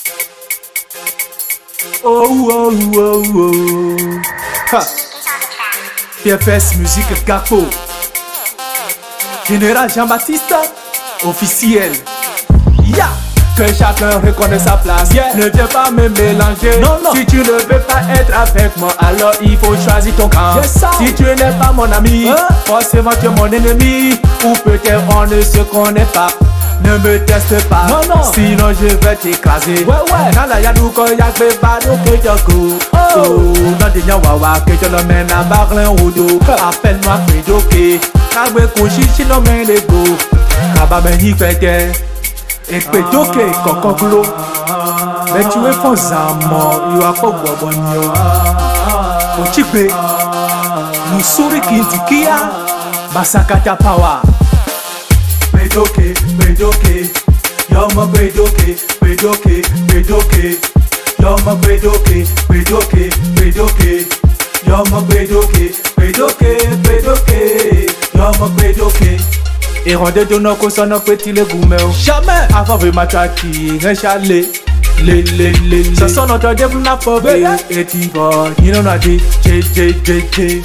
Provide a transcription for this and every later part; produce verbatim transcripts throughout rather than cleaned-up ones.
Oh oh oh oh. Ha. P F S Musique Gapo. Général Jean-Baptiste, officiel. Ya. Que chacun reconnaît sa place, yeah. Ne viens pas me mélanger. Non, non. Si tu ne veux pas être avec moi, alors il faut choisir ton camp, yes, si tu n'es pas mon ami, hein? Forcément tu es mon ennemi. Ou peut-être on ne se connaît pas. Ne me teste pas, non, non. Sinon je vais t'écraser. Ouais, ouais. Nala yaduko yakbe bado kejoko. Oh, non de nyawawa que je le mène à Barlin Oudo. Appelle-moi Pédoké. Kagbe kuchichi no men lego. Kaba meni fete. Et Pédoké kokoklo. Mais tu es faux amour. You are pas bonbonio. Ochibe. Musuri kintikia. Basakata power. Pédoké, Pédoké, yo ma Pédoké, Pédoké, Pédoké, yo ma Pédoké, Pédoké, Pédoké, yo ma Pédoké, Pédoké, Pédoké, yo ma Pédoké. Et rendez de nos causes nos petits les goumets. Jamais avant de m'attaquer, réchalé. Les les les ça sonne notre diable n'a pas vu. Et tu vas, il en a dit, J J J J.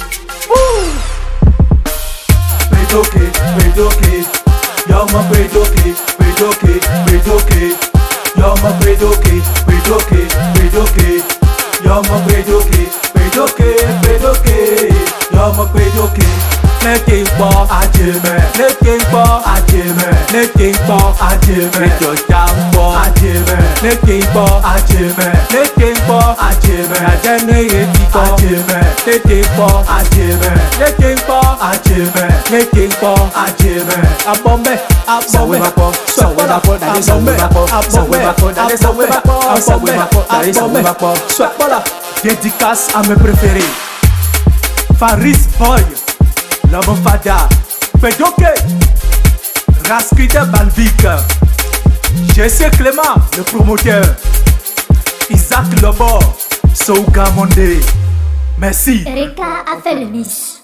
Pédoké, Pédoké. Yo ma Pédoké, Pédoké, Pédoké. Yo ma Pédoké, Pédoké, Pédoké. Yo ma Pédoké, Pédoké, Pédoké. Yo ma Pédoké. Ne t'es pas à Djemé, ne t'es pas à Djemé, ne t'es pas à Djemé, ne t'es pas à Djemé, ne t'es pas à Djemé, ne t'es pas à Djemé, à Djemé et Tito, ne t'es pas à Djemé, ne t'es pas à Djemé, ne t'es pas à Djemé, à Bombay, à Bombay, soit voilà, à Bombay, à Bombay, à Bombay, à Bombay, à Bombay, soit voilà. Dédicace à mes préférés, Faris Boy. L'homme Fada, Pédoké, Raskide Balvik, J C Clément, le promoteur, Isaac Lobo, Souga Monde. Merci. Erika a fait le miss.